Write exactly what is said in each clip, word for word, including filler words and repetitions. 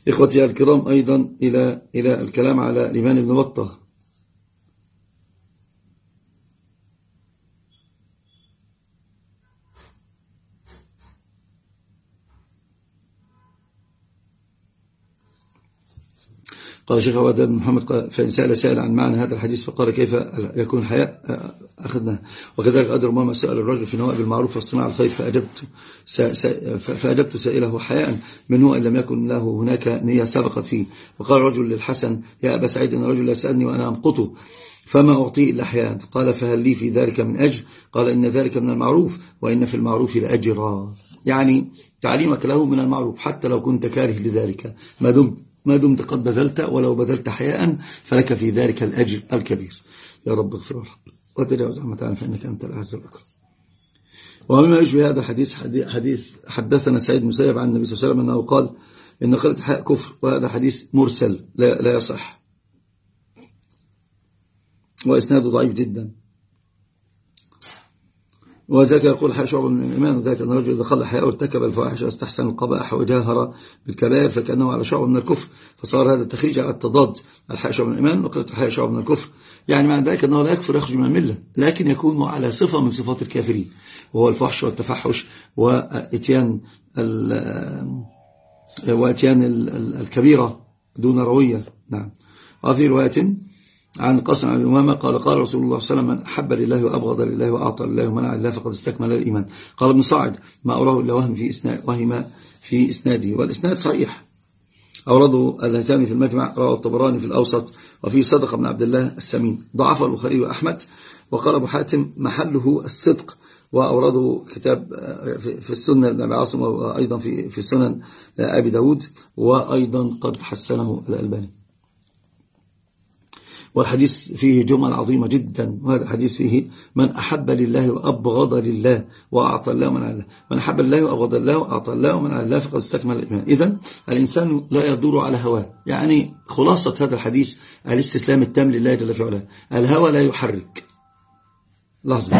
إخوتي الكرام، أيضا إلى إلى الكلام على الإمام ابن بطة. قال شيخ عبد بن محمد: فإن سأل سائل عن معنى هذا الحديث فقال كيف يكون الحياء أخذنا. وكذلك أدر ما سأل الرجل في نوائب المعروف واصطناع الخير فأجبت, فأجبت سائله حياء منه إن لم يكن له هناك نية سبقت فيه. وقال الرجل للحسن: يا أبا سعيد، إن الرجل يسألني وأنا أمقته فما أعطيه إلا حياء. قال: فهل لي في ذلك من أجر؟ قال: إن ذلك من المعروف، وإن في المعروف لأجرا. يعني تعليمك له من المعروف حتى لو كنت كاره لذلك، ما دمت ما دمت قد بذلت، ولو بذلت حياء فلك في ذلك الأجر الكبير. يا رب اغفر له وتجاوز عما تعلم فإنك أنت الأعز الأكرم. ومما يشبه هذا الحديث حديث حدثنا سعيد بن مسيب عن النبي صلى الله عليه وسلم أنه قال: إن قلة الحياء كفر. وهذا حديث مرسل لا, لا يصح، وإسناده ضعيف جدا. وذاك يقول: الحياء شعب من الإيمان. وذاك أن الرجل إذا خل حياء ارتكب الفواحش واستحسن القبائح وجاهر بالكبائر فكأنه على شعب من الكفر. فصار هذا التخريج على التضاد: الحياء شعب من الإيمان وقلة الحياء شعب من الكفر. يعني معنى ذلك أنه لا يكفر يخرج من الملة، لكن يكون على صفة من صفات الكافرين، وهو الفحش والتفحش وإتيان وإتيان الكبيرة دون روية. نعم. وفي رواية عن قاسم بن أمامة قال: قال رسول الله صلى الله عليه وسلم: من أحب لله وأبغض لله وأعطى لله ومنع لله فقد استكمل الإيمان. قال ابن صاعد: ما أراه إلا وهم في إسناد وهم في إسناده، والإسناد صحيح. أورده الهيثمي في المجمع، رواه الطبراني في الأوسط، وفيه صدقة بن عبد الله السمين. ضعف البخاري وأحمد. وقال أبو حاتم: محله الصدق. وأورده كتاب في السنة لأبي عاصم، وأيضا في في سنن أبي داود، وأيضا قد حسنه الألباني. والحديث فيه جمل عظيمة جدا. وهذا الحديث فيه: من أحب لله وأبغض لله وأعطى الله ومنع الله. من أحب لله وأبغض الله وأعطى الله ومنع الله فقد استكمل الإيمان. إذن الإنسان لا يدور على هواه. يعني خلاصة هذا الحديث الاستسلام التام لله جل في علاه. الهوى لا يحرك. لحظة.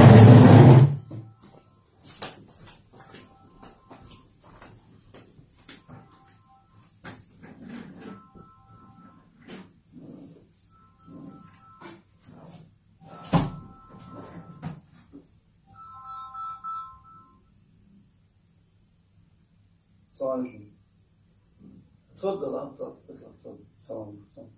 تفضل اطلع تفضل. السلام عليكم.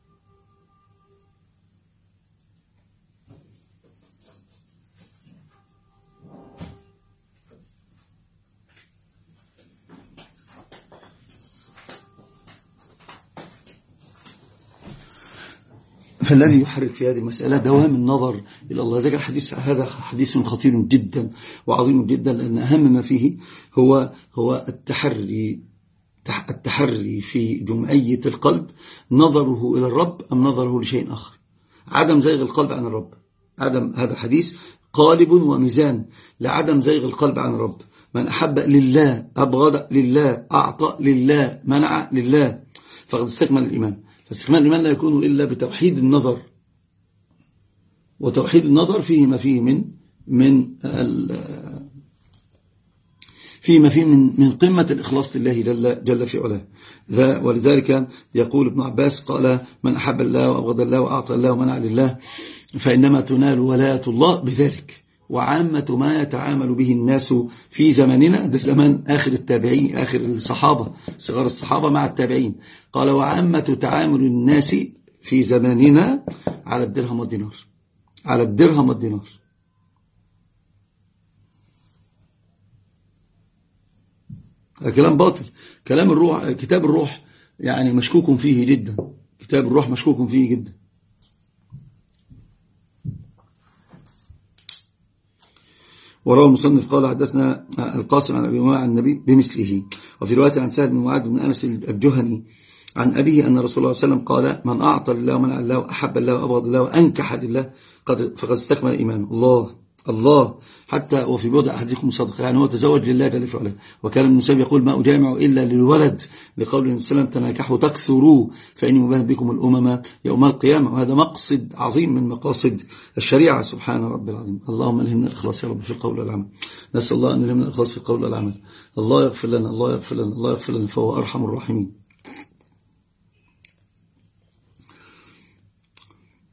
فالذي يحرك في هذه المسألة دوام النظر إلى الله. ذلك الحديث هذا حديث خطير جدا وعظيم جدا، لأن أهم ما فيه هو هو التحري التحري في جمعية القلب، نظره إلى الرب أم نظره لشيء آخر. عدم زيغ القلب عن الرب. عدم هذا الحديث قالب وميزان لعدم زيغ القلب عن الرب. من أحب لله، أبغض لله، أعطى لله، منع لله فقد استكمل الإيمان. فاستكمال الإيمان لا يكون إلا بتوحيد النظر، وتوحيد النظر فيه ما فيه من من فيما فيه من من قمة الإخلاص لله جل, جل في علاه. ولذلك يقول ابن عباس قال: من أحب الله وأبغض الله وأعطى الله ومنع لله فإنما تنال ولاية الله بذلك. وعامة ما يتعامل به الناس في زماننا، ده زمان آخر التابعين، آخر الصحابة، صغار الصحابة مع التابعين. قال: وعامة تعامل الناس في زماننا على الدرهم والدينار، على الدرهم والدينار. كلام باطل. كلام الروح، كتاب الروح يعني مشكوك فيه جدا. كتاب الروح مشكوك فيه جدا. وروى المصنف قال: حدثنا القاسم عن أبي أمامة عن النبي بمثله. وفي رواية عن سهل بن معاذ بن أنس الجهني عن أبيه أن رسول الله صلى الله عليه وسلم قال: من أعطى لله ومنع الله وأحب الله وأبغض الله وأنكح لله فقد استكمل إيمانه. الله الله. حتى وفي بضع أحدكم صدقة، يعني هو تزوج لله جل في علاه. وكان ابن مسيب يقول: ما أجامع إلا للولد، لقول النبي صلى الله عليه وسلم: تناكحوا تكثروا فإني مباهن بكم الأمم يوم القيامة. وهذا مقصد عظيم من مقاصد الشريعة. سبحان رب العظيم. اللهم ألهمنا الإخلاص يا رب في القول والعمل. نسأل الله أن يلهمنا الإخلاص في القول والعمل. الله يغفر لنا، الله يغفر لنا، الله يغفر لنا، فهو أرحم الراحمين.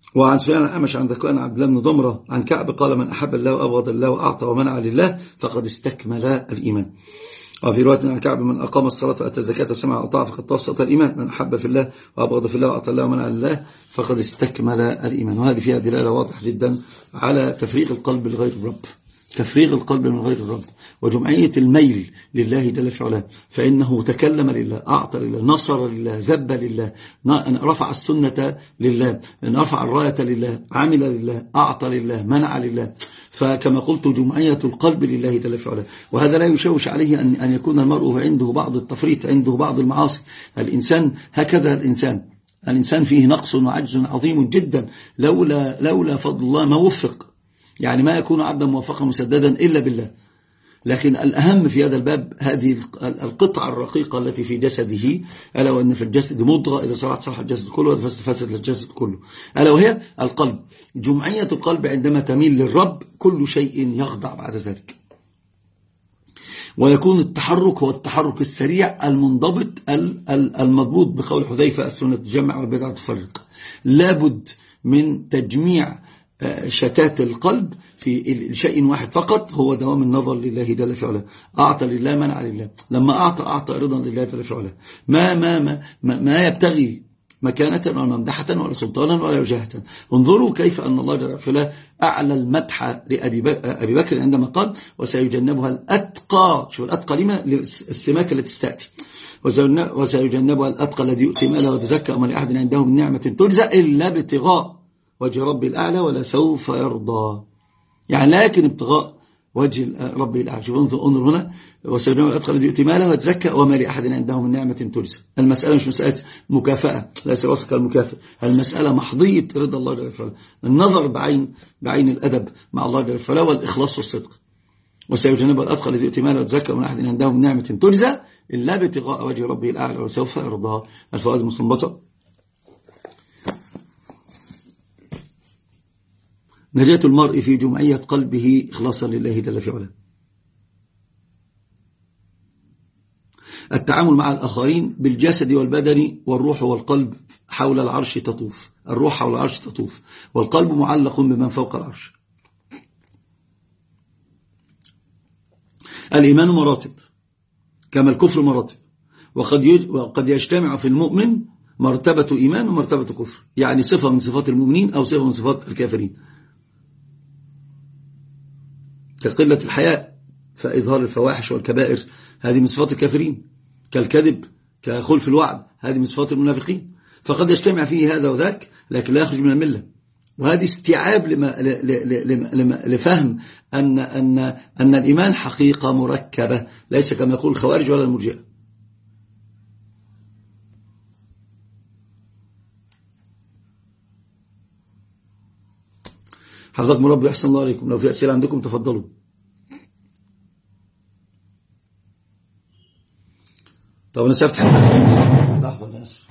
وعن سفيان الأعمش عن ذكوان عبد الله بن ضمرة عن كعب قال من أحب الله وأبغض الله وأعطى ومنع لله فقد استكمل الإيمان. وفي رواية عن كعب من أقام الصلاة وأتى الزكاة وسمع وأطاع فقد توسط الإيمان. من أحب في الله وأبغض في الله وأعطى الله ومنع لله فقد استكمل الإيمان. وهذه فيها دلالة واضحة جدا على تفريغ القلب لغير الرب، تفريغ القلب من غير الرب، وجمعية الميل لله جل في علاه. فإنه تكلم لله، أعطى لله، نصر لله، ذب لله، رفع السنة لله، رفع الراية لله، عمل لله، أعطى لله، منع لله. فكما قلت جمعية القلب لله جل في علاه. وهذا لا يشوش عليه أن أن يكون المرء عنده بعض التفريط، عنده بعض المعاصي. الإنسان هكذا، الإنسان الإنسان فيه نقص وعجز عظيم جدا، لولا لولا فضل الله ما وفق، يعني ما يكون عبدا موفقا مسددا إلا بالله. لكن الأهم في هذا الباب هذه القطعة الرقيقة التي في جسده، ألا وأن في الجسد مضغة إذا صلحت صلح الجسد كله وإذا فسد الجسد كله، ألا وهي القلب. جمعية القلب عندما تميل للرب كل شيء يخضع بعد ذلك، ويكون التحرك هو التحرك السريع المنضبط المضبوط، بقول حذيفة السنة تجمع والبدعة تفرق. لابد من تجميع شتات القلب في شيء واحد فقط، هو دوام النظر لله جل في علاه. أعطى لله، منع لله. لما أعطى أعطى رضا لله جل في علاه، ما ما ما ما يبتغي مكانة ولا ممدحة ولا سلطانا ولا وجاهة. انظروا كيف أن الله جل في علاه أعلى المدح لأبي بكر عندما قال وسيجنبها الأتقى. شوف الأتقى لما؟ السمات التي تستأتي. وسيجنبها الأتقى الذي يؤتي ماله وتزكى وما لأحد عنده من نعمة تجزى إلا ابتغاء وجه ربي الأعلى ولا سوف يرضى. يعني لكن ابتغاء وجه ربي الأعلى. شوف انظر هنا وسيجنبها الأتقى الذي يؤتي ماله وتزكى وما لأحد عنده من نعمة تجزى. المسألة مش مسألة مكافأة، ليس وصف المكافأة، المسألة محضية رضا الله جل وعلا، النظر بعين بعين الأدب مع الله جل وعلا والإخلاص والصدق. وسيجنبها الأتقى الذي يؤتي ماله وتزكى وما لأحد عنده من نعمة تجزى إلا ابتغاء وجه ربه الأعلى وسوف يرضى. الفوائد المستنبطة: نجاة المرء في جمعية قلبه إخلاصا لله جل في علاه. التعامل مع الآخرين بالجسد والبدن والروح والقلب حول العرش تطوف. الروح حول العرش تطوف والقلب معلق بمن فوق العرش. الإيمان مراتب كما الكفر مراتب، وقد وقد يجتمع في المؤمن مرتبة إيمان ومرتبة كفر، يعني صفة من صفات المؤمنين أو صفة من صفات الكافرين، كقلة الحياء فإظهار الفواحش والكبائر، هذه من صفات الكافرين، كالكذب، كخلف الوعد، هذه من صفات المنافقين. فقد يجتمع فيه هذا وذاك لكن لا يخرج من الملة. وهذه استيعاب لما لما لفهم أن أن أن الإيمان حقيقة مركبة، ليس كما يقول الخوارج ولا المرجئة. حفظكم ربي أحسن الله عليكم. لو في أسئلة عندكم تفضلوا. طب أنا سأفتح لحظة أنا أسف.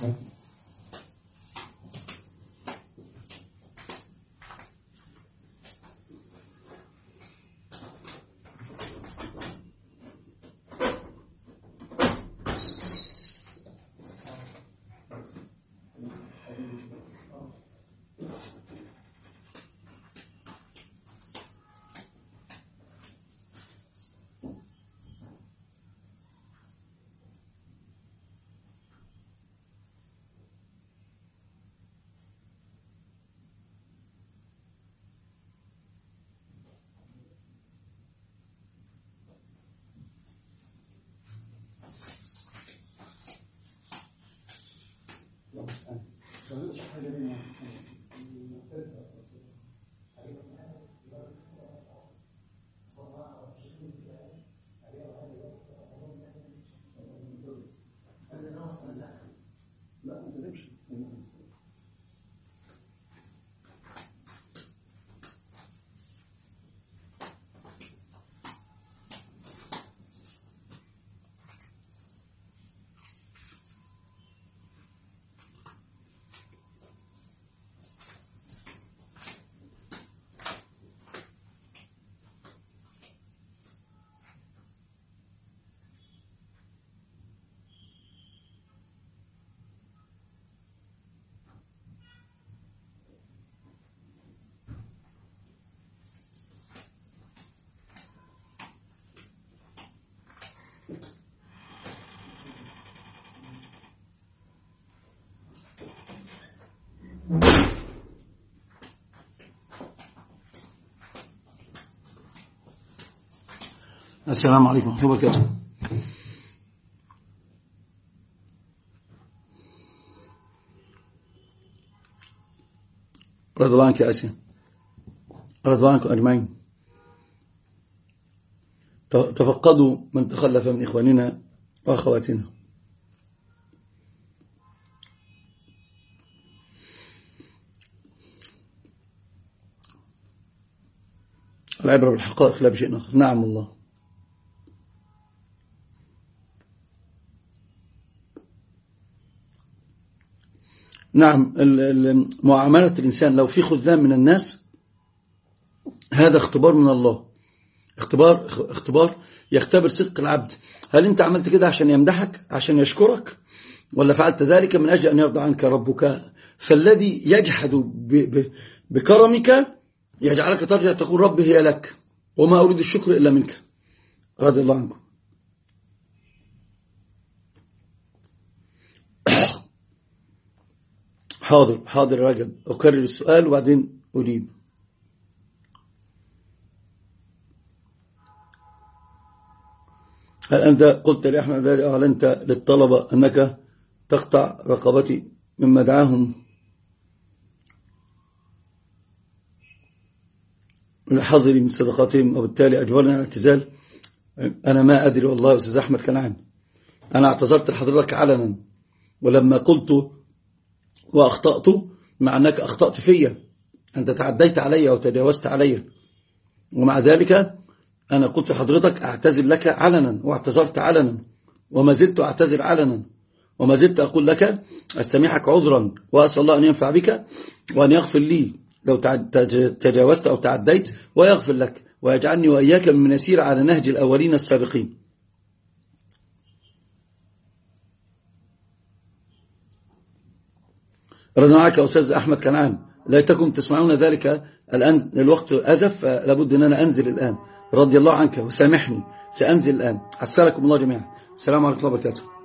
السلام عليكم ورحمة الله وبركاته. رضي الله عنك يا آسيا، رضي الله عنكم أجمعين. تفقدوا من تخلف من إخواننا وأخواتنا. العبرة بالحقائق لا بشيء آخر. نعم والله. نعم، معاملة الإنسان لو في خذلان من الناس هذا اختبار من الله، اختبار اختبار يختبر صدق العبد. هل أنت عملت كده عشان يمدحك، عشان يشكرك، ولا فعلت ذلك من أجل أن يرضى عنك ربك؟ فالذي يجحد بكرمك يجعلك ترجع تقول ربي هي لك وما أريد الشكر إلا منك. رضي الله عنكم. حاضر حاضر رجب، أكرر السؤال وبعدين أجيب. هل أنت قلت لأحمد أعلنت للطلبة أنك تقطع رقبتي مما دعاهم الحظر من صدقاتهم وبالتالي أجبرنا على الاعتزال؟ أنا ما أدري والله يا أستاذ أحمد كنعان. أنا اعتذرت لحضرتك علنا، ولما قلت وأخطأت مع أنك أخطأت فيا، أنت تعديت علي وتجاوزت علي، ومع ذلك أنا قلت لحضرتك أعتذر لك علنا واعتذرت علنا، وما زلت أعتذر علنا، وما زلت أقول لك أستميحك عذرا وأسأل الله أن ينفع بك وأن يغفر لي لو تجاوزت أو تعديت، ويغفر لك ويجعلني وإياك من يسير على نهج الأولين السابقين. رضنا عنك يا أستاذ أحمد كنعان. ليتكم تسمعون ذلك الآن، الوقت أزف، لابد أن أنا أنزل الآن. رضي الله عنك وسامحني، سأنزل الآن. عسلكم الله جميعا. السلام عليكم ورحمة الله وبركاته.